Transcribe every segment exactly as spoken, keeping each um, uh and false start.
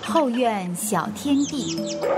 后院小天地。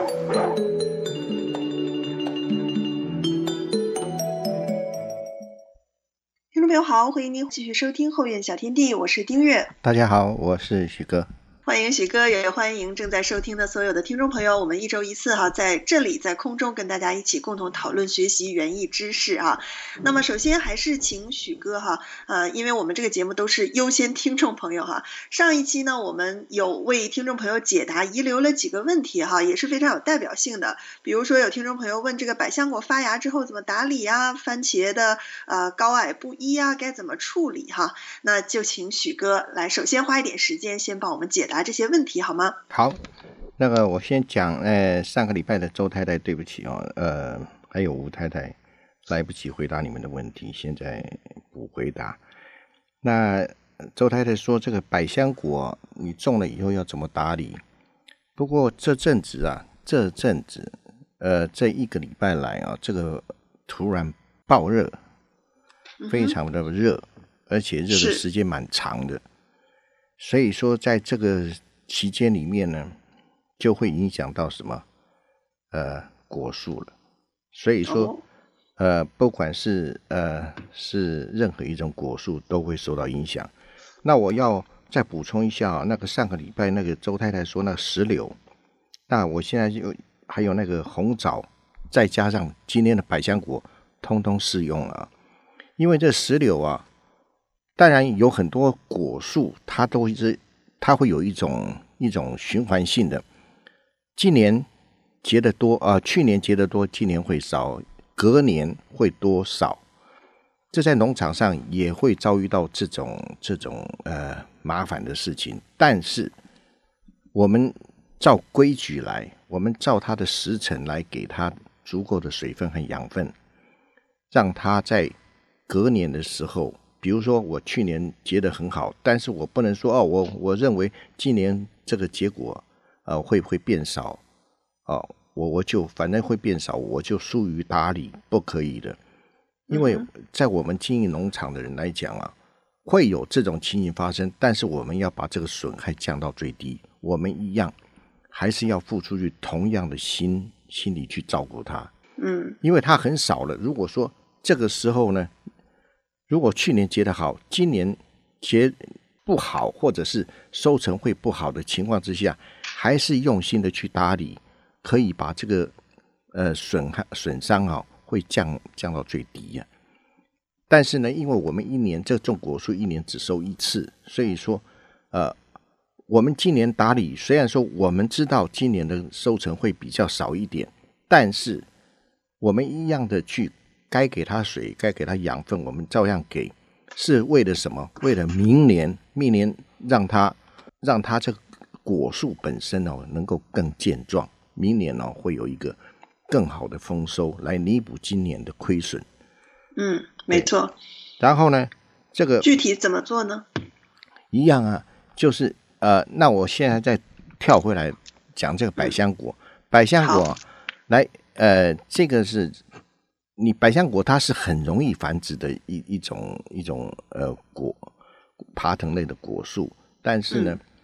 听众朋友好，欢迎您继续收听后院小天地，我是丁月。 大家好，我是许哥。 欢迎许哥，也欢迎正在收听的所有的听众朋友。我们一周一次哈，在这里在空中跟大家一起共同讨论学习园艺知识哈。那么首先还是请许哥哈，呃，因为我们这个节目都是优先听众朋友哈。上一期呢，我们有为听众朋友解答遗留了几个问题哈，也是非常有代表性的。比如说有听众朋友问这个百香果发芽之后怎么打理啊，番茄的呃高矮不一啊，该怎么处理哈？那就请许哥来，首先花一点时间先帮我们解答这些问题好吗？ 好，那个我先讲，呃，上个礼拜的周太太，对不起哦，呃，还有吴太太，来不及回答你们的问题，现在补回答。那周太太说，这个百香果你种了以后要怎么打理？不过这阵子啊，这阵子，呃，这一个礼拜来啊，这个突然爆热，非常的热，嗯、而且热的时间蛮长的。所以说在这个期间里面呢，就会影响到什么呃果树了。所以说、哦、呃不管是呃是任何一种果树都会受到影响。那我要再补充一下、啊、那个上个礼拜那个周太太说那个石榴，那我现在就还有那个红枣，再加上今天的百香果通通适用了。因为这石榴啊，当然有很多果树它都是它会有一种一种循环性的，今年结得多啊、呃，去年结得多，今年会少，隔年会多少，这在农场上也会遭遇到这种这种呃麻烦的事情。但是我们照规矩来，我们照它的时辰来给它足够的水分和养分，让它在隔年的时候，比如说我去年结得很好，但是我不能说哦，我我认为今年这个结果呃会会变少哦，我我就反正会变少，我就疏于打理，不可以的。因为在我们经营农场的人来讲啊，会有这种情形发生，但是我们要把这个损害降到最低，我们一样还是要付出去同样的心心理去照顾它。嗯，因为它很少了。如果说这个时候呢，如果去年结得好，今年结不好，或者是收成会不好的情况之下，还是用心的去打理，可以把这个呃损害损伤啊会降降到最低啊。但是呢，因为我们一年这种果树一年只收一次，所以说呃我们今年打理，虽然说我们知道今年的收成会比较少一点，但是我们一样的去该给它水，该给它养分，我们照样给，是为了什么？为了明年，明年让它让它这个果树本身哦能够更健壮，明年哦会有一个更好的丰收，来弥补今年的亏损。 嗯，没错。 然后呢，这个具体怎么做呢？一样啊，就是呃，那我现在再跳回来讲这个百香果，嗯、百香果来呃，这个是。你百香果它是很容易繁殖的一一种一种呃果爬藤类的果树，但是呢，嗯、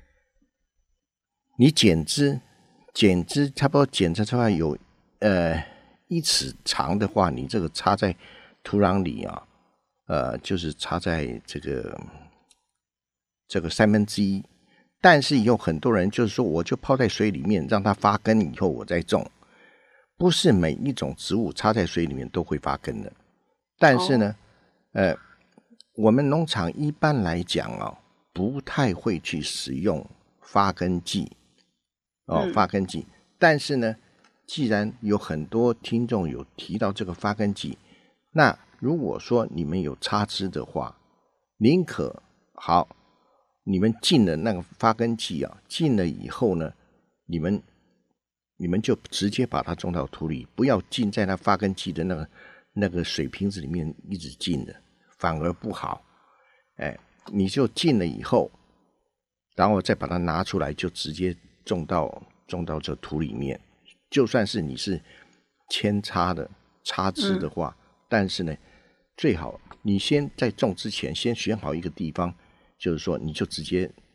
你剪枝剪枝差不多剪枝出来有呃一尺长的话，你这个插在土壤里啊，呃就是插在这个这个三分之一，但是有很多人就是说，我就泡在水里面让它发根以后我再种。不是每一种植物插在水里面都会发根的，但是呢，哦、呃，我们农场一般来讲哦，不太会去使用发根剂，哦，发根剂。嗯、但是呢，既然有很多听众有提到这个发根剂，那如果说你们有插枝的话，宁可好，你们进了那个发根剂啊，进了以后呢，你们。你们就直接把它种到土里，不要浸在那发根器的那个那个水瓶子里面一直浸的，反而不好。哎，你就浸了以后，然后再把它拿出来，就直接种到种到这土里面。就算是你是扦插的插枝的话，嗯、但是呢，最好你先在种之前，先选好一个地方，就是说你就直接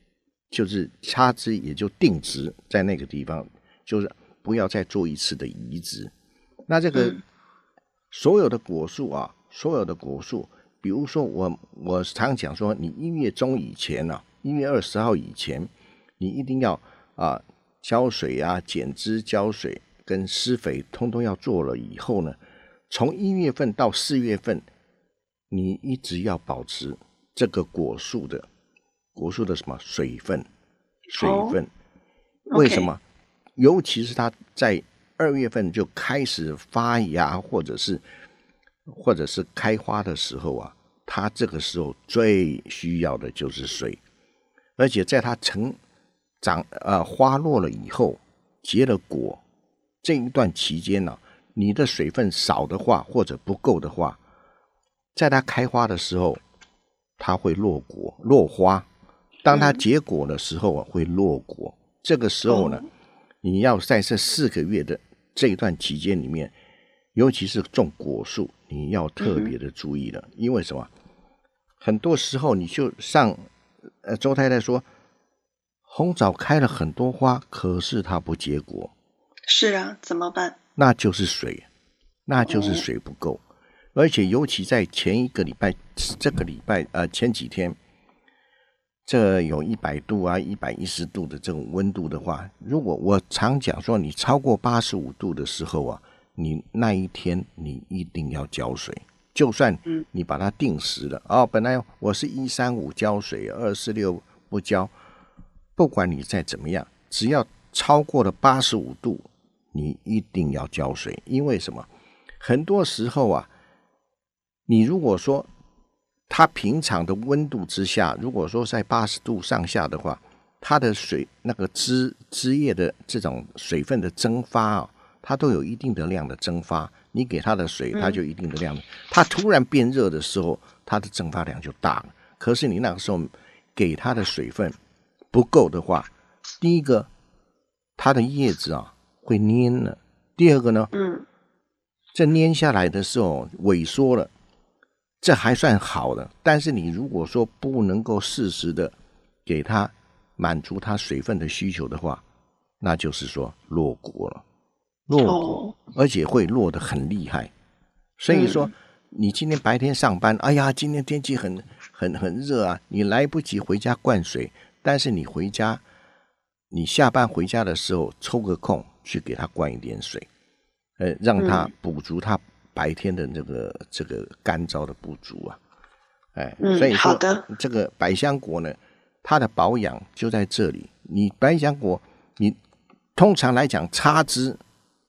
就是插枝也就定植在那个地方，就是不要再做一次的移植。那这个所有的果树啊，所有的果树，比如说我我常讲说，你一月中以前啊，一月二十号以前，你一定要啊浇水啊、剪枝、浇水跟施肥，通通要做了以后呢，从一月份到四月份，你一直要保持这个果树的果树的什么水分，水分，哦、为什么？ Okay. 尤其是它在二月份就开始发芽，或者是或者是开花的时候啊，它这个时候最需要的就是水，而且在它成长呃花落了以后，结了果这一段期间呢、啊，你的水分少的话或者不够的话，在它开花的时候，它会落果落花；当它结果的时候啊，会落果。这个时候呢，你要在这四个月的这一段期间里面，尤其是种果树，你要特别的注意了，因为什么？很多时候你就上呃周太太说，红枣开了很多花，可是它不结果。 是啊，怎么办？ 那就是水，那就是水不够。哦、而且尤其在前一个礼拜，这个礼拜呃前几天，这有一百度啊、一百一十度的这种温度的话，如果我常讲说你超过八十五度的时候啊，你那一天你一定要浇水。就算你把它定时了，哦，本来我是一三五浇水，二四六不浇，不管你再怎么样，只要超过了八十五度，你一定要浇水。因为什么？很多时候啊，你如果说它平常的温度之下，如果说在八十度上下的话，它的水那个枝枝叶的这种水分的蒸发啊，它都有一定的量的蒸发。你给它的水，它就一定的量。嗯、它突然变热的时候，它的蒸发量就大了。可是你那个时候给它的水分不够的话，第一个，它的叶子啊会蔫了；第二个呢，嗯，这蔫下来的时候萎缩了，这还算好的。但是你如果说不能够适时的给它满足它水分的需求的话，那就是说落果了。落果，而且会落得很厉害。所以说，你今天白天上班，哎呀，今天天气很很很热啊，你来不及回家灌水，但是你回家，你下班回家的时候抽个空去给它灌一点水，呃，让它补足它白天的这个这个干燥的不足啊。哎，所以说这个百香果呢，它的保养就在这里。你百香果，你通常来讲插枝。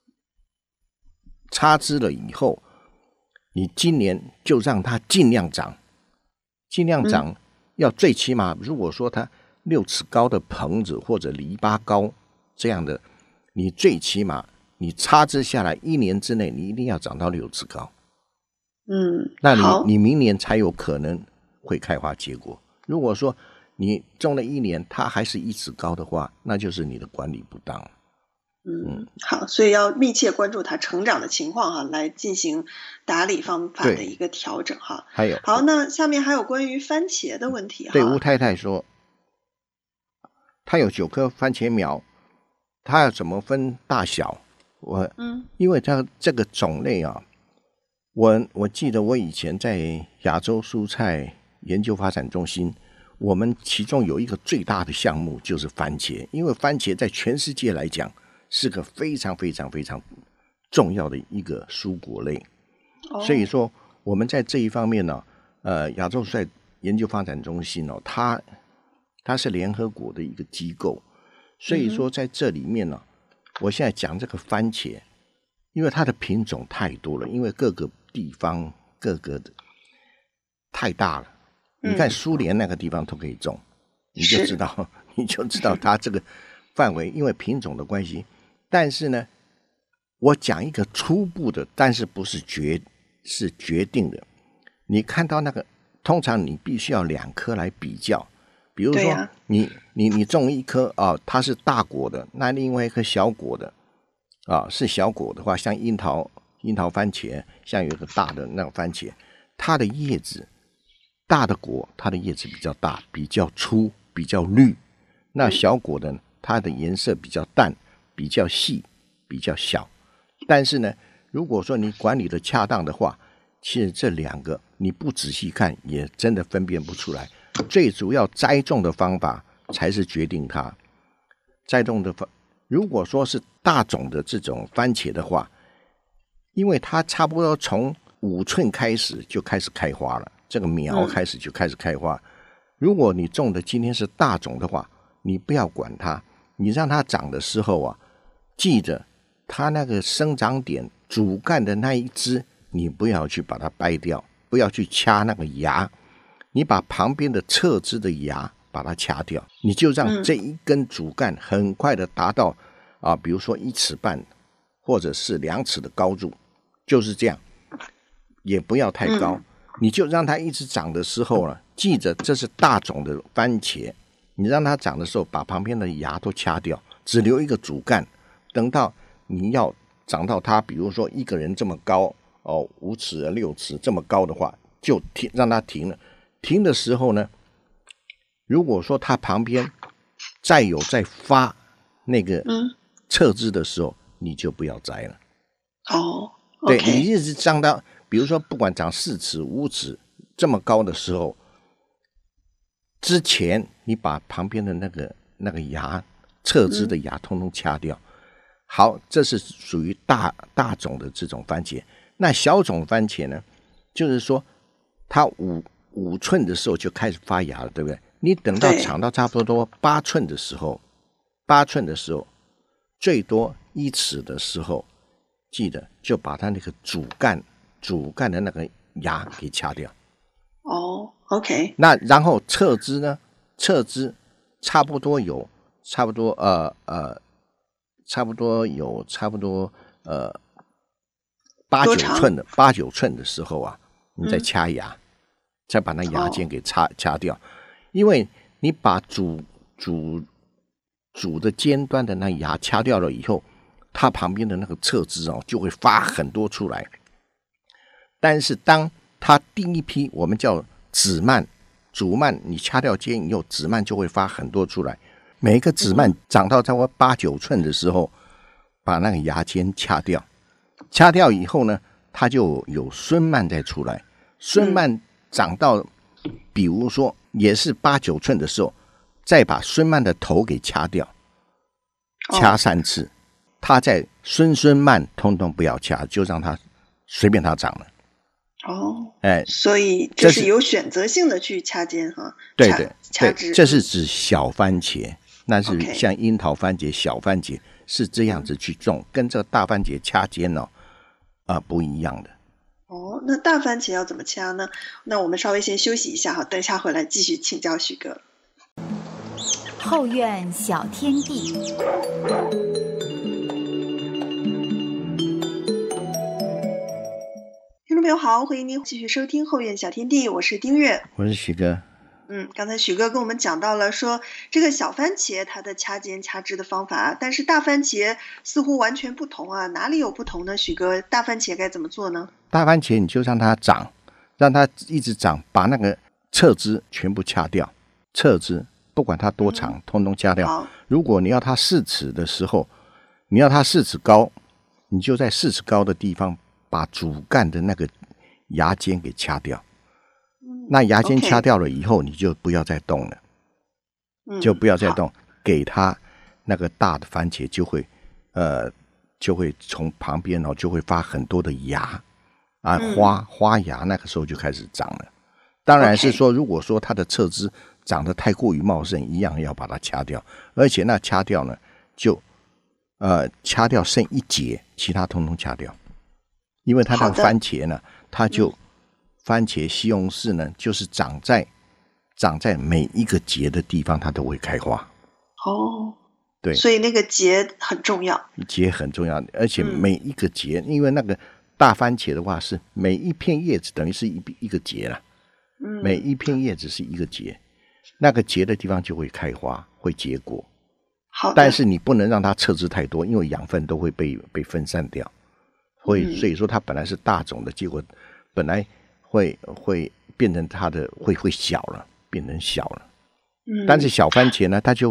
插枝了以后，你今年就让它尽量长，尽量长，要最起码如果说它六尺高的棚子或者篱笆高这样的，你最起码你插枝下来一年之内，你一定要长到六尺高。 嗯， 那你你明年才有可能会开花结果。如果说你种了一年，它还是一尺高的话，那就是你的管理不当。 嗯，好，所以要密切关注它成长的情况哈，来进行打理方法的一个调整哈。 还有， 好，那下面还有关于番茄的问题哈。 对，吴太太说，她有九棵番茄苗，她要怎么分大小？我，嗯，因为它这个种类啊，我我记得我以前在亚洲蔬菜研究发展中心，我们其中有一个最大的项目就是番茄，因为番茄在全世界来讲，是个非常非常非常重要的一个蔬果类，哦、所以说我们在这一方面呢，呃，亚洲蔬菜研究发展中心哦，它它是联合国的一个机构，所以说在这里面呢，嗯、我现在讲这个番茄，因为它的品种太多了，因为各个地方各个的太大了，嗯、你看苏联那个地方都可以种，你就知道你就知道它这个范围，因为品种的关系。但是呢，我讲一个初步的，但是不是决是决定的。你看到那个，通常你必须要两颗来比较。比如说，啊、你你你种一颗啊、哦，它是大果的，那另外一颗小果的啊、哦，是小果的话，像樱桃樱桃番茄，像有一个大的那个番茄，它的叶子大的果，它的叶子比较大，比较粗，比较绿。 那小果的它的颜色比较淡，比较细，比较小。但是呢，如果说你管理的恰当的话，其实这两个你不仔细看也真的分辨不出来。最主要栽种的方法才是决定它栽种的方。如果说是大种的这种番茄的话，因为它差不多从五寸开始就开始开花了，这个苗开始就开始开花。嗯、如果你种的今天是大种的话，你不要管它，你让它长的时候啊，记着它那个生长点主干的那一枝，你不要去把它掰掉，不要去掐那个芽，你把旁边的侧枝的芽把它掐掉，你就让这一根主干很快的达到、嗯、啊，比如说一尺半或者是两尺的高度，就是这样，也不要太高、嗯、你就让它一直长的时候呢，记着这是大种的番茄，你让它长的时候把旁边的芽都掐掉，只留一个主干，等到你要长到它比如说一个人这么高哦，五尺六尺这么高的话，就停，让它停了。停的时候呢，如果说它旁边再有再发那个侧枝的时候、嗯、你就不要摘了。 哦， okay. 对，你一直长到比如说不管长四尺五尺这么高的时候，之前你把旁边的那个那个芽侧枝的芽通通掐掉、嗯、好，这是属于大大种的这种番茄。那小种番茄呢，就是说它五五寸的时候就开始发芽了，对不对？你等到长到差不多八寸的时候，八寸的时候，最多一尺的时候，记得就把它那个主干主干的那个芽给掐掉。 哦 ，OK。 那然后侧枝呢？侧枝差不多有差不多呃呃差不多有差不多呃八九寸的八九寸的时候啊，你再掐芽。嗯，再把那芽尖给掐掐掉，因为你把主主主的尖端的那芽掐掉了以后，它旁边的那个侧枝哦就会发很多出来。但是当它第一批我们叫子蔓，主蔓你掐掉尖以后，子蔓就会发很多出来。每一个子蔓长到差不多八九寸的时候，把那个芽尖掐掉，掐掉以后呢，它就有孙蔓再出来，孙蔓长到比如说也是八九寸的时候，再把孙蔓的头给掐掉，掐三次、哦、它在孙孙蔓通通不要掐，就让它随便它长了。 哦，哎，所以这是有选择性的去掐尖哈。 对对对，这是指小番茄，那是像樱桃番茄、小番茄是这样子去种，跟这大番茄掐尖哦啊、呃、不一样的。 哦，那大番茄要怎么掐呢？那我们稍微先休息一下哈，等一下回来继续请教许哥。 后院小天地， 听众朋友好，欢迎您继续收听后院小天地，我是丁月， 我是许哥。 嗯，刚才许哥跟我们讲到了说这个小番茄它的掐尖掐枝的方法，但是大番茄似乎完全不同啊，哪里有不同呢？许哥，大番茄该怎么做呢？ 大番茄你就让它长，让它一直长，把那个侧枝全部掐掉，侧枝不管它多长、嗯、通通掐掉。如果你要它四尺的时候，你要它四尺高，你就在四尺高的地方把主干的那个芽尖给掐掉。那芽尖掐掉了以后、okay. 你就不要再动了、嗯、就不要再动，给它那个大的番茄就会呃就会从旁边哦就会发很多的芽啊、嗯、花花芽，那个时候就开始长了。当然是说、okay. 如果说它的侧枝长得太过于茂盛，一样要把它掐掉，而且那掐掉呢就呃掐掉剩一节，其他通通掐掉，因为它那个番茄呢它就、嗯番茄西红柿呢，就是长在长在每一个节的地方，它都会开花。 哦， 对， 所以那个节很重要， 节很重要，而且每一个节、嗯，因为那个大番茄的话是每一片叶子等于是一一个节了，嗯，每一片叶子是一个节，那个节的地方就会开花，会结果。 好， 但是你不能让它侧枝太多，因为养分都会被被分散掉，所以、嗯、所以说它本来是大种的，结果本来。会会变成它的会会小了，变成小了。嗯，但是小番茄呢，它就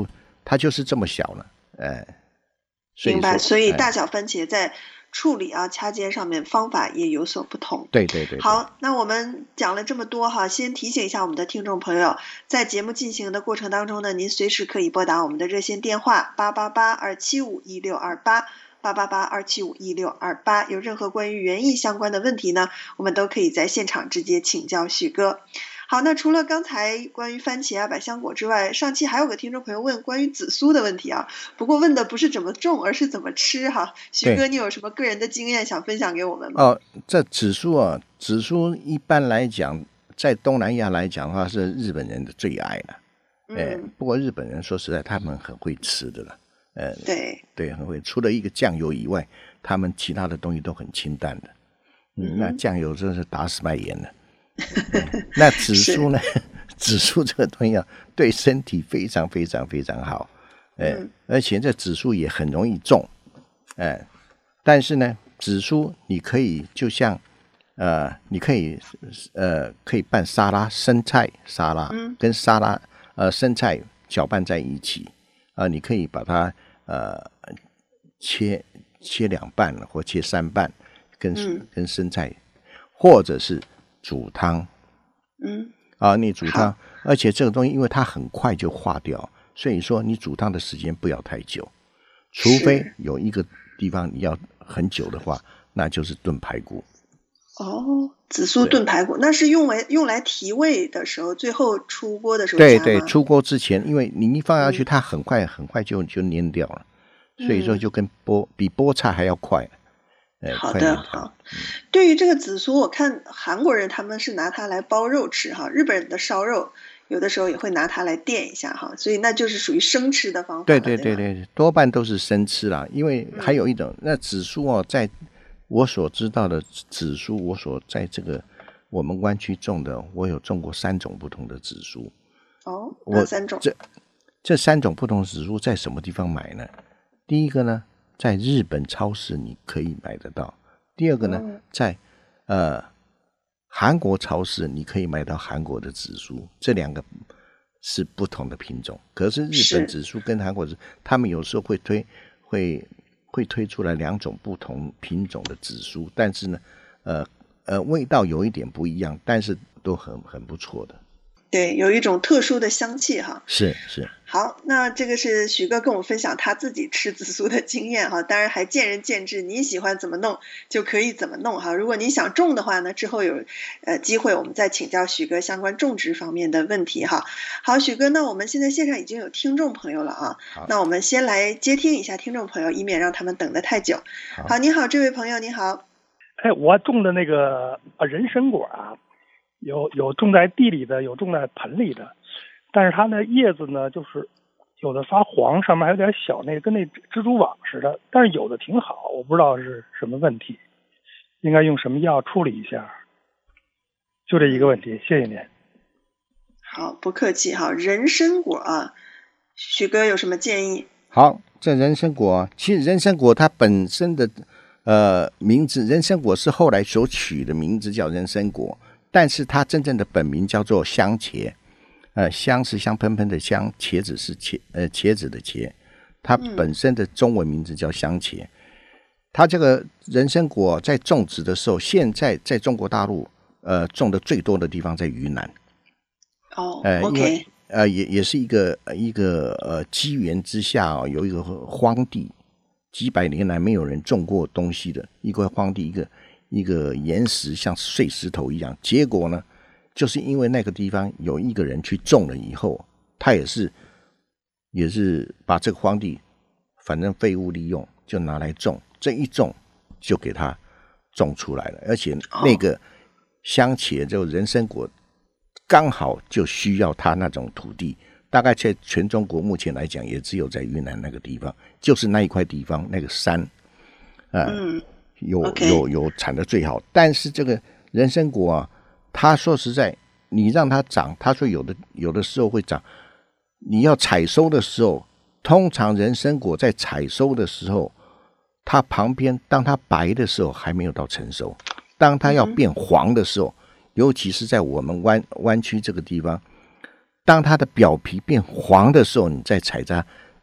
它就是这么小了，呃， 明白。所以大小番茄在处理啊掐尖上面方法也有所不同。 对对 对, 对。 好，那我们讲了这么多哈，先提醒一下我们的听众朋友，在节目进行的过程当中呢，您随时可以拨打我们的热线电话八八八二七五一六二八八八八二七五一六二八，有任何关于园艺相关的问题呢，我们都可以在现场直接请教许哥。好，那除了刚才关于番茄啊、百香果之外，上期还有个听众朋友问关于紫苏的问题啊，不过问的不是怎么种，而是怎么吃哈。许哥，你有什么个人的经验想分享给我们吗？ 哦，这紫苏啊，紫苏一般来讲，在东南亚来讲的话，是日本人的最爱了。嗯、呃，不过日本人说实在，他们很会吃的了。呃，对对，很会。除了一个酱油以外，他们其他的东西都很清淡的。嗯，那酱油真是打死卖盐了。嗯、那紫苏呢？紫苏这个东西啊，对身体非常非常非常好，哎、嗯，而且这紫苏也很容易种，哎，但是呢，紫苏你可以就像呃，你可以呃，可以拌沙拉，生菜沙拉，嗯、跟沙拉呃生菜搅拌在一起啊、呃，你可以把它呃切切两半或切三半，跟、嗯、跟生菜，或者是煮汤，嗯，啊，你煮汤，而且这个东西因为它很快就化掉，所以说你煮汤的时间不要太久，除非有一个地方你要很久的话，那就是炖排骨。 哦，紫苏炖排骨，那是用来用来提味的时候，最后出锅的时候加吗？ 对对，出锅之前，因为你一放下去，嗯、它很快很快就就蔫掉了，所以说就跟菠、嗯、比菠菜还要快。 好的，好。对于这个紫苏，我看韩国人他们是拿它来包肉吃哈，日本人的烧肉有的时候也会拿它来垫一下哈，所以那就是属于生吃的方法。 对对对对，多半都是生吃啦。因为还有一种，嗯、那紫苏哦，在我所知道的紫苏，我所在这个我们湾区种的，我有种过三种不同的紫苏。 哦，哪三种？ 这这三种不同的紫苏在什么地方买呢？第一个呢，在日本超市你可以买得到。第二个呢，嗯、在呃韩国超市你可以买到韩国的紫苏，这两个是不同的品种。可是日本紫苏跟韩国紫苏，他们有时候会推会会推出来两种不同品种的紫苏，但是呢，呃呃味道有一点不一样，但是都很很不错的。 对，有一种特殊的香气哈。 是是。 好，那这个是许哥跟我们分享他自己吃紫苏的经验哈，当然还见仁见智，你喜欢怎么弄就可以怎么弄哈。如果你想种的话呢，之后有呃机会我们再请教许哥相关种植方面的问题哈。好，许哥，那我们现在线上已经有听众朋友了啊，那我们先来接听一下听众朋友，以免让他们等得太久。好，好，你好，这位朋友你好。 哎，我种的那个人参果啊。有有种在地里的，有种在盆里的，但是它那叶子呢，就是有的发黄，上面还有点小那个跟那蜘蛛网似的，但是有的挺好，我不知道是什么问题，应该用什么药处理一下，就这一个问题，谢谢您。 好，不客气哈。人参果啊，许哥有什么建议？ 好，这人参果，其实人参果它本身的呃名字，人参果是后来所取的名字叫人参果。但是它真正的本名叫做香茄，呃，香是香喷喷的香，茄子是茄呃茄子的茄，它本身的中文名字叫香茄。嗯、它这个人参果在种植的时候，现在在中国大陆呃种的最多的地方在云南。 哦，呃 ，OK， 因为呃也也是一个一个呃机缘之下哦，有一个荒地，几百年来没有人种过东西的一块荒地，一个。一个岩石像碎石头一样，结果呢，就是因为那个地方有一个人去种了以后，他也是也是把这个荒地反正废物利用，就拿来种，这一种就给他种出来了，而且那个香茄就人参果刚好就需要他那种土地，大概在全中国目前来讲，也只有在云南那个地方，就是那一块地方那个山，呃、嗯。有有有产的最好，但是这个人参果啊，他说实在，你让它长，他说有的有的时候会长，你要采收的时候，通常人参果在采收的时候，它旁边当它白的时候还没有到成熟，当它要变黄的时候，嗯、尤其是在我们湾湾区这个地方，当它的表皮变黄的时候，你再采它，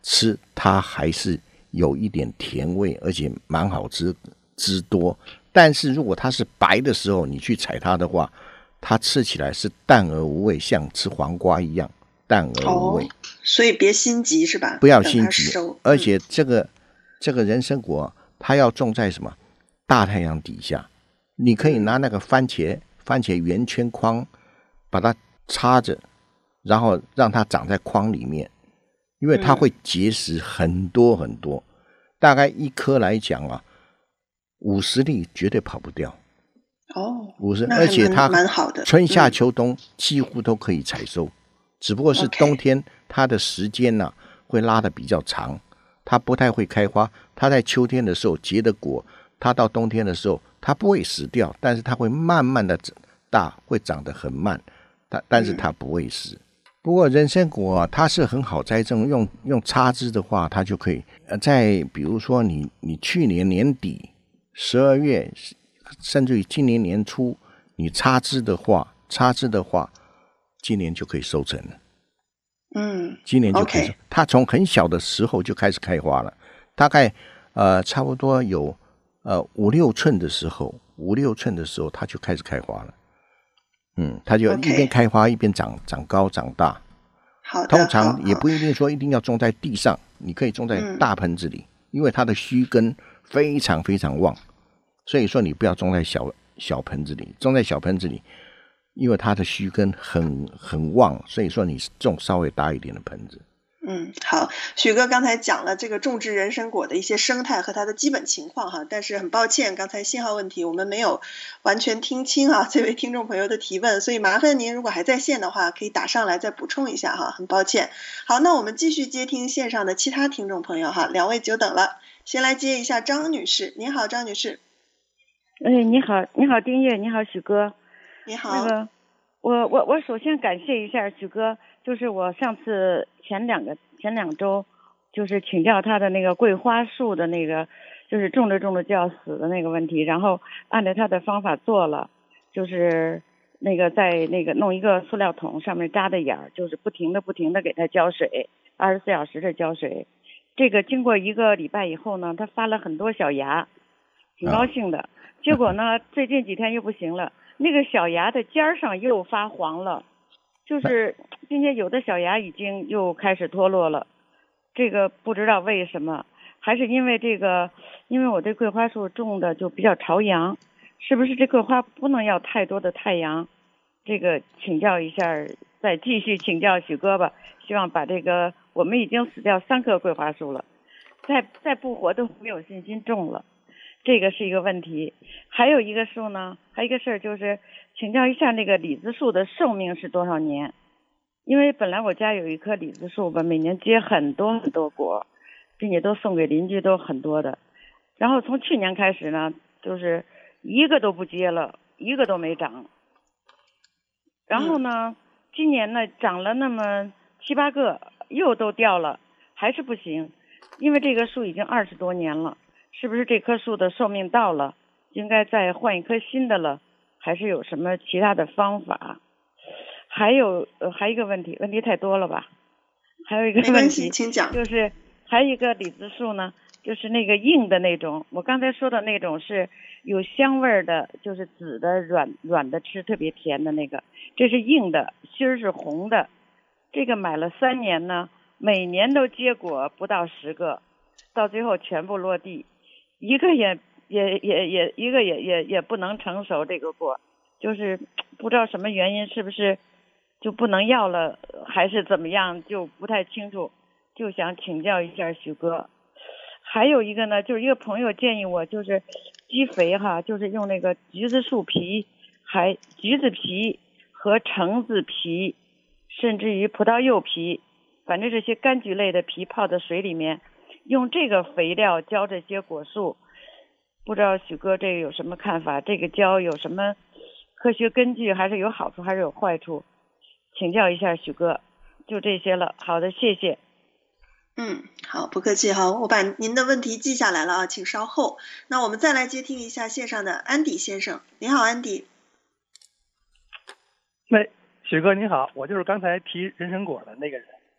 吃它还是有一点甜味，而且蛮好吃，汁多。但是如果它是白的时候，你去采它的话，它吃起来是淡而无味，像吃黄瓜一样淡而无味。 哦，所以别心急是吧？ 不要心急。而且这个、 嗯、 这个人参果，它要种在什么大太阳底下。你可以拿那个番茄、嗯、番茄圆圈框，把它插着，然后让它长在框里面，因为它会结实很多很多。嗯、大概一颗来讲啊，五十粒绝对跑不掉。 哦， 五十，而且它蛮好的， 春夏秋冬几乎都可以采收，嗯、只不过是冬天它的时间呢、啊、会拉得比较长，它不太会开花。它在秋天的时候结的果，它到冬天的时候它不会死掉，但是它会慢慢的大，会长得很慢，但但是它不会死。嗯、不过人参果、啊、它是很好栽种，用用插枝的话，它就可以。呃，在比如说你你去年年底十二月。甚至于今年年初你插枝的话插枝的话今年就可以收成了。 嗯， 今年就可以收。 okay. 它从很小的时候就开始开花了，大概呃差不多有呃五六寸的时候五六寸的时候它就开始开花了。嗯，它就一边开花一边长长高长大。 好的， 通常也不一定说一定要种在地上，你可以种在大盆子里、嗯、因为它的须根非常非常旺，所以说你不要种在小小盆子里，种在小盆子里，因为它的须根很很旺，所以说你种稍微大一点的盆子。 嗯，好，许哥刚才讲了这个种植人参果的一些生态和它的基本情况哈，但是很抱歉，刚才信号问题我们没有完全听清啊这位听众朋友的提问，所以麻烦您如果还在线的话，可以打上来再补充一下哈，很抱歉。好，那我们继续接听线上的其他听众朋友哈，两位久等了，先来接一下张女士。您好，张女士。 哎，你好，你好，丁月，你好，许哥。 你好。 那个，我我我首先感谢一下许哥，就是我上次前两个前两周，就是请教他的那个桂花树的那个，就是种着种着就要死的那个问题，然后按照他的方法做了，就是那个在那个弄一个塑料桶上面扎的眼儿，就是不停的不停的给它浇水，二十四小时的浇水。这个经过一个礼拜以后呢，它发了很多小芽，挺高兴的。结果呢，最近几天又不行了，那个小芽的尖上又发黄了，就是并且有的小芽已经又开始脱落了，这个不知道为什么，还是因为这个，因为我这桂花树种的就比较朝阳，是不是这桂花不能要太多的太阳？这个请教一下，再继续请教许哥吧。希望把这个，我们已经死掉三棵桂花树了，再再不活都没有信心种了。这个是一个问题。还有一个树呢，还有一个事儿就是请教一下那个李子树的寿命是多少年？因为本来我家有一棵李子树吧，每年结很多很多果，并且都送给邻居，都很多的。然后从去年开始呢，就是一个都不结了，一个都没长。然后呢，今年呢长了那么七八个，又都掉了，还是不行。因为这个树已经二十多年了。是不是这棵树的寿命到了，应该再换一棵新的了？还是有什么其他的方法？还有呃，还有一个问题，问题太多了吧？还有一个问题， 请讲。 就是还有一个李子树呢，就是那个硬的那种，我刚才说的那种是有香味的，就是紫的、软软的吃特别甜的那个，这是硬的，芯儿是红的。这个买了三年呢，每年都结果不到十个，到最后全部落地。一个也也也也一个也也也不能成熟，这个果就是不知道什么原因，是不是就不能要了，还是怎么样，就不太清楚，就想请教一下许哥。还有一个呢，就是一个朋友建议我，就是积肥哈，就是用那个橘子树皮，还橘子皮和橙子皮，甚至于葡萄柚皮，反正这些柑橘类的皮泡在水里面。用这个肥料浇这些果树，不知道许哥这个有什么看法？这个浇有什么科学根据，还是有好处还是有坏处？请教一下许哥。就这些了，好的，谢谢。 嗯，好，不客气哈，我把您的问题记下来了啊，请稍后。那我们再来接听一下线上的安迪先生。你好，安迪。 喂，许哥你好，我就是刚才提人参果的那个人。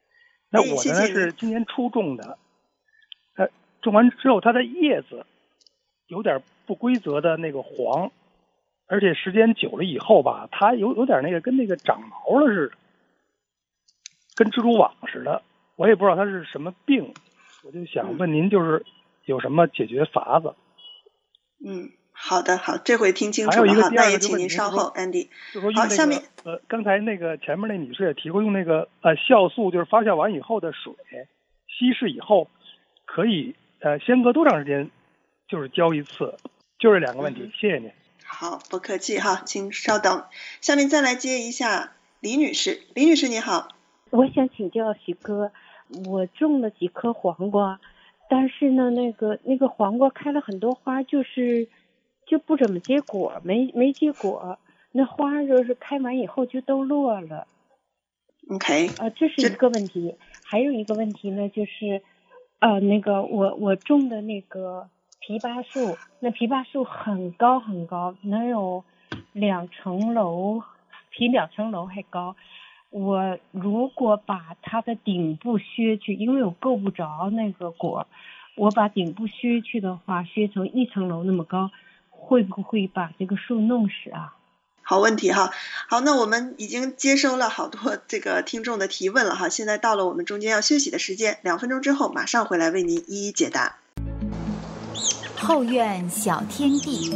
那我的呢是今年初种的，呃，种完之后它的叶子有点不规则的那个黄，而且时间久了以后吧，它有有点那个跟那个长毛了似的，跟蜘蛛网似的。我也不知道它是什么病，我就想问您，就是有什么解决法子？ 嗯，好的，好，这回听清楚了哈，那也请您稍后 ，Andy。 就说用那个、好，下面呃，刚才那个前面那女士也提过，用那个呃酵素，就是发酵完以后的水稀释以后，可以呃先隔多长时间就是浇一次？就这两个问题，嗯、谢谢您。 好，不客气哈，请稍等。下面再来接一下李女士，李女士你好。 我想请教许哥，我种了几颗黄瓜，但是呢，那个那个黄瓜开了很多花，就是就不怎么结果，没没结果，那花就是开完以后就都落了。 OK， 啊、呃，这是一个问题。还有一个问题呢，就是呃，那个我我种的那个枇杷树，那枇杷树很高很高，能有两层楼，比两层楼还高。我如果把它的顶部削去，因为我够不着那个果，我把顶部削去的话，削成一层楼那么高，会不会把这个树弄死啊？ 好问题哈，好，那我们已经接收了好多这个听众的提问了哈，现在到了我们中间要休息的时间，两分钟之后马上回来为您一一解答。 后院小天地。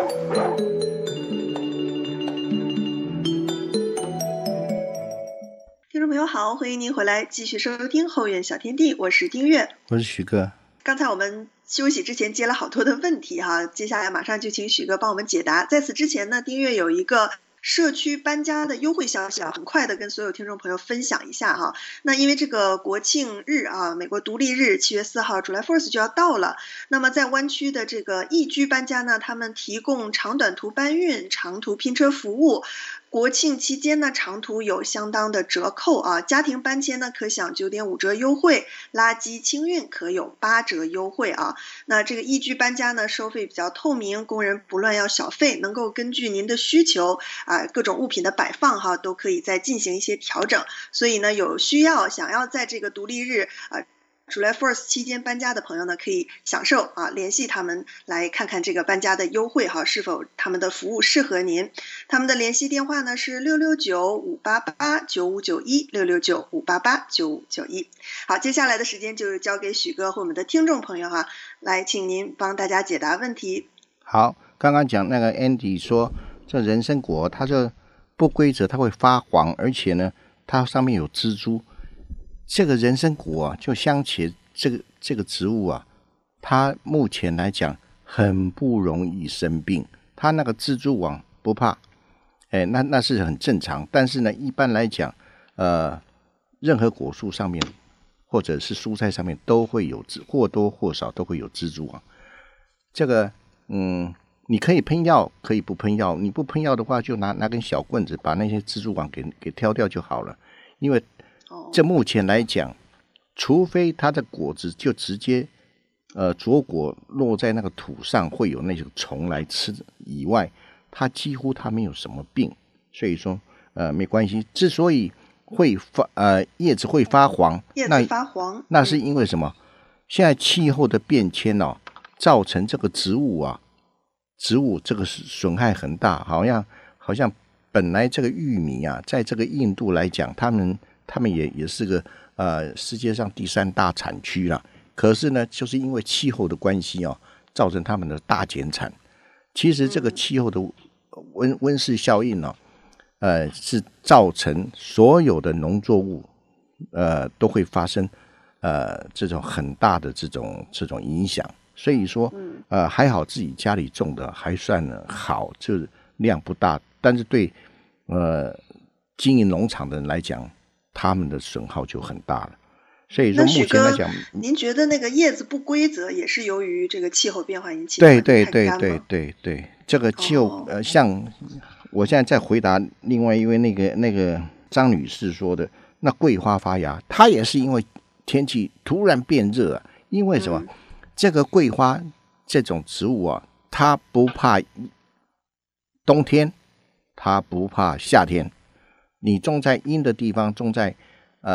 听众朋友好，欢迎您回来继续收听后院小天地，我是丁月， 我是许哥。 刚才我们休息之前接了好多的问题哈，接下来马上就请许哥帮我们解答。在此之前呢，丁月有一个社区搬家的优惠消息啊，很快的跟所有听众朋友分享一下哈。那因为这个国庆日啊，美国独立日七月四号 July fourth 就要到了，那么在湾区的这个易居搬家呢，他们提供长短途搬运、长途拼车服务。国庆期间呢，长途有相当的折扣啊，家庭搬迁呢可享 九点五 折优惠，垃圾清运可有八折优惠啊。那这个易居搬家呢，收费比较透明，工人不乱要小费，能够根据您的需求啊，各种物品的摆放哈，都可以再进行一些调整。所以呢，有需要想要在这个独立日啊July fourth 期间搬家的朋友呢，可以享受啊，联系他们来看看这个搬家的优惠哈，是否他们的服务适合您。他们的联系电话呢是六六九五八八九五九一 六六九五八八九五九一。好，接下来的时间就交给许哥和我们的听众朋友哈，来请您帮大家解答问题。 好，刚刚讲那个 Andy 说，这人参果它这不规则，它会发黄，而且呢，它上面有蜘蛛。这个人参果啊，就相起这个这个植物啊，它目前来讲很不容易生病。它那个蜘蛛网不怕，哎，那那是很正常。但是呢，一般来讲，呃，任何果树上面或者是蔬菜上面都会有或多或少都会有蜘蛛网。这个，嗯，你可以喷药，可以不喷药。你不喷药的话，就拿拿根小棍子把那些蜘蛛网给给挑掉就好了，因为。这目前来讲，除非它的果子就直接呃着果落在那个土上会有那种虫来吃以外，它几乎它没有什么病，所以说呃没关系。之所以会发呃叶子会发黄， 叶子发黄， 那, 那是因为什么？现在气候的变迁哦，造成这个植物啊，植物这个损害很大，好像好像本来这个玉米啊，在这个印度来讲，他们。他们也也是个呃世界上第三大产区啦，可是呢，就是因为气候的关系哦，造成他们的大减产。其实这个气候的温温室效应呢、哦，呃，是造成所有的农作物呃都会发生呃这种很大的这种这种影响。所以说呃还好自己家里种的还算好，就是量不大，但是对呃经营农场的人来讲。他们的损耗就很大了，所以说目前来讲， 您觉得那个叶子不规则也是由于这个气候变化引起的？ 对对对对对对，这个气候、哦、呃，像我现在在回答另外一位那个那个张女士说的，那桂花发芽，它也是因为天气突然变热、啊，因为什么？嗯、这个桂花这种植物啊，它不怕冬天，它不怕夏天。你种在阴的地方，种在呃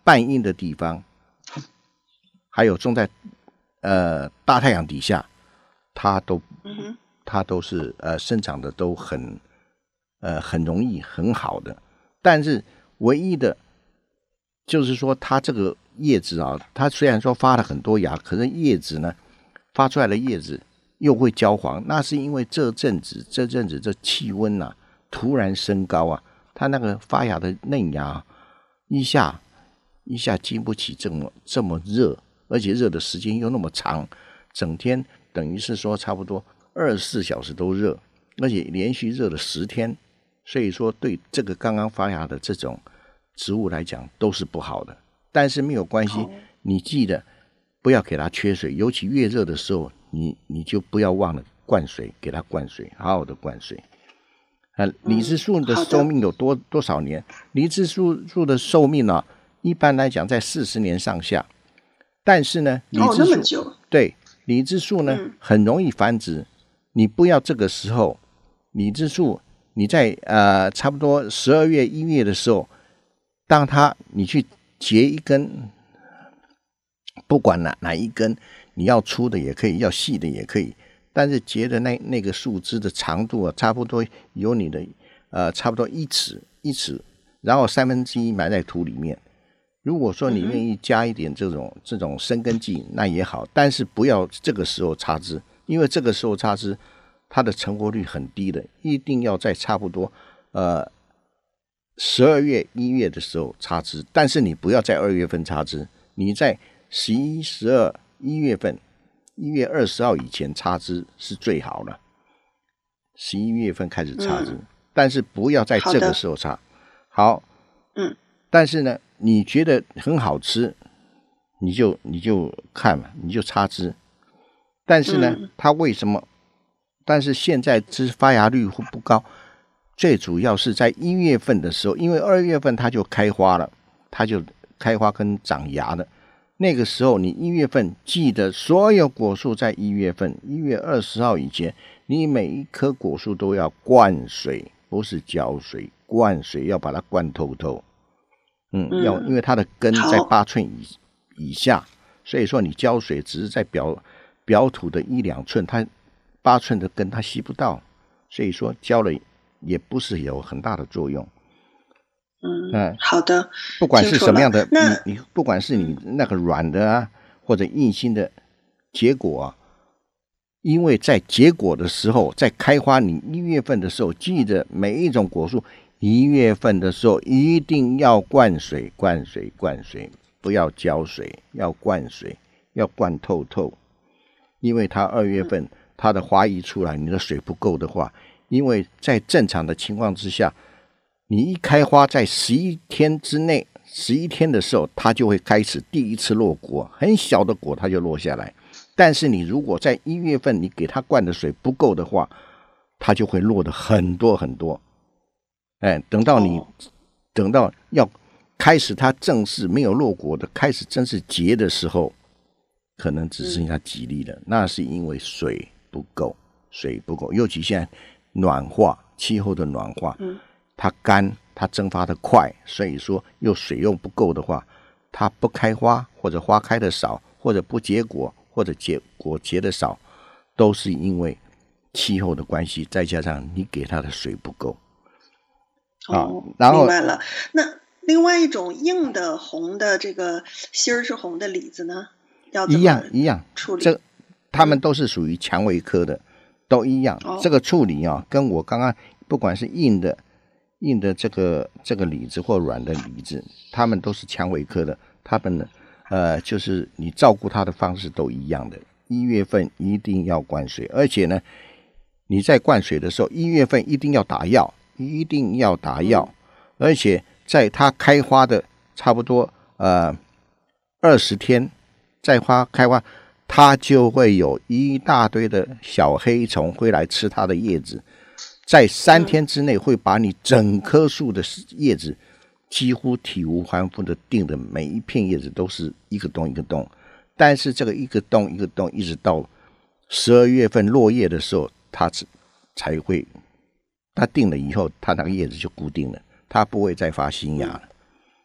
半阴的地方，还有种在呃大太阳底下，它都它都是呃生长的都很呃很容易很好的。但是唯一的就是说，它这个叶子啊，它虽然说发了很多芽，可是叶子呢发出来的叶子又会焦黄，那是因为这阵子这阵子这气温啊突然升高啊，它那个发芽的嫩芽一下一下经不起这么这么热，而且热的时间又那么长，整天等于是说差不多二十四小时都热，而且连续热了十天，所以说对这个刚刚发芽的这种植物来讲都是不好的。但是没有关系，你记得不要给它缺水，尤其越热的时候，你你就不要忘了灌水，给它灌水，好好的灌水。呃，李子树的寿命有多多少年？李子树树的寿命呢、啊，一般来讲在四十年上下。但是呢，李子树、哦、那么久，对，李子树呢、嗯、很容易繁殖。你不要这个时候，李子树你在呃差不多十二月一月的时候，当它你去结一根，不管哪哪一根，你要粗的也可以，要细的也可以。但是结的那那个树枝的长度啊，差不多有你的呃差不多一尺一尺，然后三分之一埋在土里面。如果说你愿意加一点这种这种生根剂，那也好，但是不要这个时候插枝，因为这个时候插枝它的成活率很低的，一定要在差不多呃十二月一月的时候插枝，但是你不要在二月份插枝，你在十一、十二、一月份。一月二十号以前插枝是最好的，十一月份开始插枝、嗯，但是不要在这个时候插。好，嗯，但是呢，你觉得很好吃，你就你就看嘛，你就插枝。但是呢，嗯、它为什么？但是现在枝发芽率不高，最主要是在一月份的时候，因为二月份它就开花了，它就开花跟长芽了。那个时候你一月份记得所有果树在一月份一月二十号以前，你每一棵果树都要灌水，不是浇水，灌水要把它灌透透。嗯，要因为它的根在八寸以以下，所以说你浇水只是在表表土的一两寸，它八寸的根它吸不到，所以说浇了也不是有很大的作用。 嗯，好的。 不管是什么样的，你你不管是你那个软的啊，或者硬心的结果啊，因为在结果的时候，在开花，你一月份的时候，记得每一种果树一月份的时候一定要灌水，灌水，灌水，不要浇水，要灌水，要灌透透。因为它二月份它的花一出来，你的水不够的话，因为在正常的情况之下。你一开花，在十一天之内，十一天的时候，它就会开始第一次落果，很小的果它就落下来。但是你如果在一月份你给它灌的水不够的话，它就会落的很多很多。哎，等到你、哦、等到要开始它正式没有落果的，开始正式结的时候，可能只剩下几粒了。嗯、那是因为水不够，水不够，尤其现在暖化，气候的暖化。嗯，它干，它蒸发的快，所以说又水用不够的话，它不开花，或者花开的少，或者不结果，或者结果结的少，都是因为气候的关系，再加上你给它的水不够。 哦，然后明白了。那另外一种硬的红的这个心儿是红的李子呢，要怎么一样一样处理？ 这它们都是属于蔷薇科的，都一样。哦、这个处理啊，跟我刚刚不管是硬的。硬的这个这个李子或软的李子，它们都是蔷薇科的，它们呢，呃，就是你照顾它的方式都一样的。一月份一定要灌水，而且呢，你在灌水的时候，一月份一定要打药，一定要打药，而且在它开花的差不多呃二十天，在花开花，它就会有一大堆的小黑虫会来吃它的叶子。在三天之内会把你整棵树的叶子几乎体无完肤的定的每一片叶子都是一个洞一个洞，但是这个一个洞一个洞一直到十二月份落叶的时候，它才会，它定了以后，它那个叶子就固定了，它不会再发新芽了。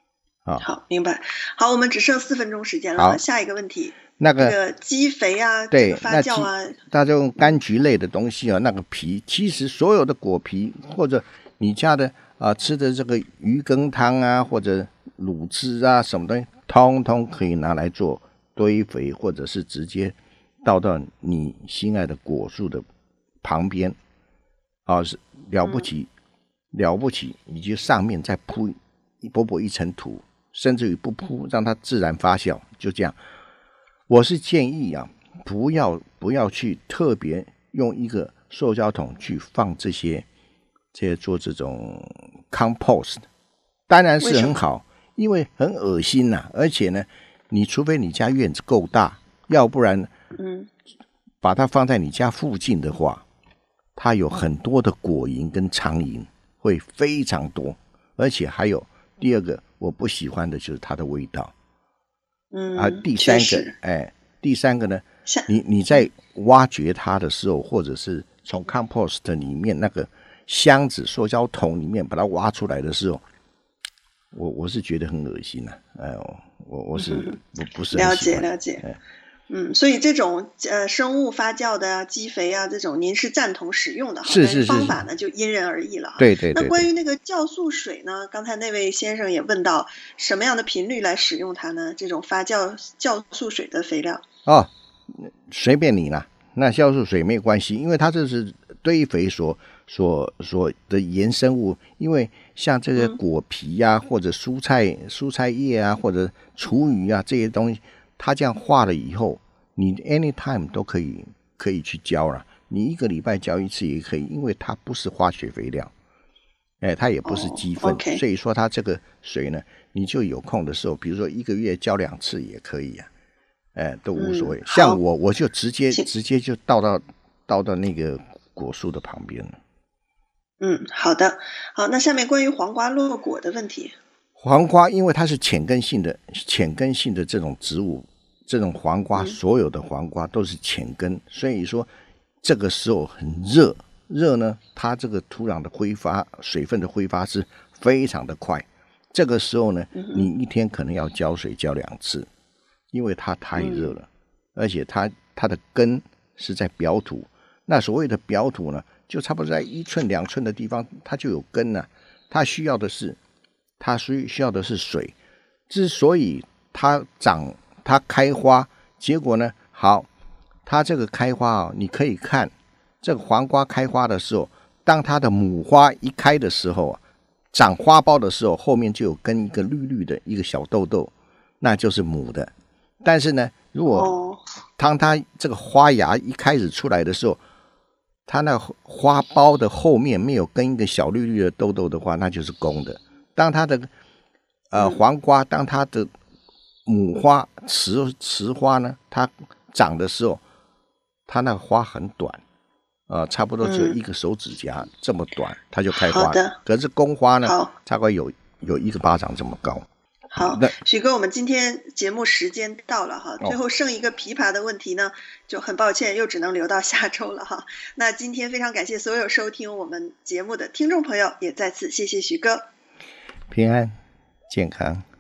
啊。 好，明白。好，我们只剩四分钟时间了。好，下一个问题。 那个、 那个基肥啊， 对， 这个发酵啊， 大家用柑橘类的东西啊，那个皮，其实所有的果皮或者你家的啊、呃、吃的这个鱼羹汤啊，或者卤汁啊，什么东西，通通可以拿来做堆肥，或者是直接倒到你心爱的果树的旁边啊，是了不起、嗯、了不起，你就上面再铺一薄薄一层土，甚至于不铺，让它自然发酵，就这样。我是建议啊，不要不要去特别用一个塑胶桶去放这些这些做这种 compost， 当然是很好，因为很恶心呐、啊，而且呢，你除非你家院子够大，要不然，嗯，把它放在你家附近的话，它有很多的果蝇跟苍蝇，会非常多，而且还有第二个我不喜欢的就是它的味道。 嗯， 啊，第三个，哎，第三个呢，你你在挖掘它的时候，或者是从 compost 里面那个箱子、塑胶桶里面把它挖出来的时候，我我是觉得很恶心呐、啊，哎，我我是、嗯、不不是很喜欢了解了解， 哎、 嗯，所以这种呃生物发酵的啊、基肥啊这种，您是赞同使用的哈， 是是是， 但是方法呢就因人而异了哈。 对对 对, 对。 那关于那个酵素水呢，刚才那位先生也问到，什么样的频率来使用它呢？这种发酵酵素水的肥料？ 哦，随便你啦，那酵素水没有关系，因为它这是堆肥所所所的衍生物，因为像这个果皮啊，嗯、或者蔬菜蔬菜叶啊，或者厨余啊这些东西，它这样化了以后。你 anytime 都可以可以去浇了，你一个礼拜浇一次也可以，因为它不是化学肥料，哎，它也不是鸡粪， oh, okay. 所以说它这个水呢，你就有空的时候，比如说一个月浇两次也可以啊，哎，都无所谓。嗯、像我我就直接直接就倒到倒到那个果树的旁边了。 嗯，好的，好，那下面关于黄瓜落果的问题。 黄瓜因为它是浅根性的浅根性的这种植物。这种黄瓜，所有的黄瓜都是浅根，所以说这个时候很热，热呢，它这个土壤的挥发、水分的挥发是非常的快。这个时候呢，你一天可能要浇水浇两次，因为它太热了，而且它它的根是在表土。那所谓的表土呢，就差不多在一寸两寸的地方，它就有根了、啊。它需要的是，它需需要的是水。之所以它长。它开花，结果呢？好，它这个开花啊，你可以看这个黄瓜开花的时候，当它的母花一开的时候啊，长花苞的时候，后面就有跟一个绿绿的一个小豆豆，那就是母的。但是呢，如果当它这个花芽一开始出来的时候，它那花苞的后面没有跟一个小绿绿的豆豆的话，那就是公的。当它的呃黄瓜，当它的母花雌雌花呢，它长的时候，它那个花很短，呃，差不多只有一个手指甲、嗯、这么短，它就开花了。可是公花呢，大概有有一个巴掌这么高。 好，许哥，我们今天节目时间到了哈，最后剩一个琵琶的问题呢，就很抱歉，又只能留到下周了哈。那今天非常感谢所有收听我们节目的听众朋友，也再次谢谢许哥。 平安健康。